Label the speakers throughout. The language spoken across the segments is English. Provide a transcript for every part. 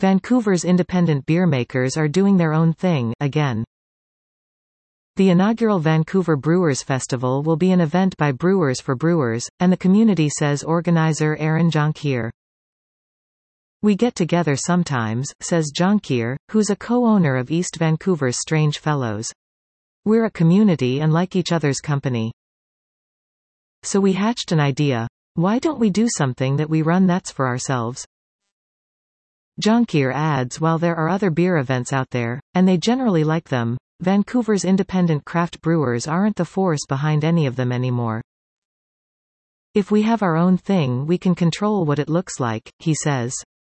Speaker 1: Vancouver's independent beer makers are doing their own thing, again. The inaugural Vancouver Brewers Festival will be an event by Brewers for Brewers, and the community, says organizer Aaron Jonquier. We get together sometimes, says Jonquier, who's a co-owner of East Vancouver's Strange Fellows. We're a community and like each other's company. So we hatched an idea. Why don't we do something that we run that's for ourselves? Jonquier adds, while there are other beer events out there, and they generally like them, Vancouver's independent craft brewers aren't the force behind any of them anymore. If we have our own thing, we can control what it looks like, he says.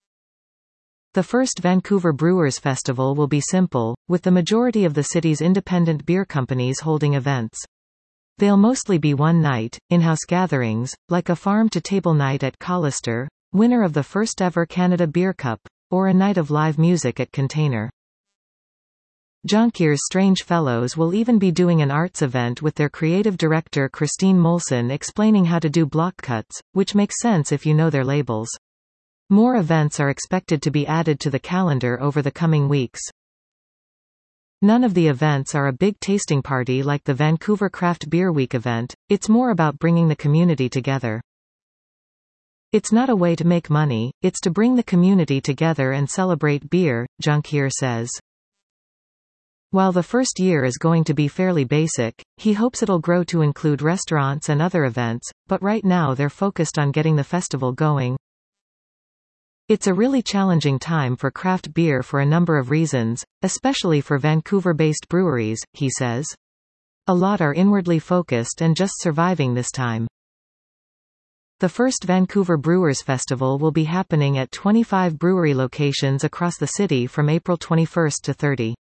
Speaker 1: The first Vancouver Brewers Festival will be simple, with the majority of the city's independent beer companies holding events. They'll mostly be one-night, in-house gatherings, like a farm-to-table night at Collister, winner of the first-ever Canada Beer Cup, or a night of live music at Container. Jonquier's Strange Fellows will even be doing an arts event with their creative director Christine Molson explaining how to do block cuts, which makes sense if you know their labels. More events are expected to be added to the calendar over the coming weeks. None of the events are a big tasting party like the Vancouver Craft Beer Week event, it's more about bringing the community together. It's not a way to make money, it's to bring the community together and celebrate beer, Jonquier says. While the first year is going to be fairly basic, he hopes it'll grow to include restaurants and other events, but right now they're focused on getting the festival going. It's a really challenging time for craft beer for a number of reasons, especially for Vancouver-based breweries, he says. A lot are inwardly focused and just surviving this time. The first Vancouver Brewers Festival will be happening at 25 brewery locations across the city from April 21 to 30.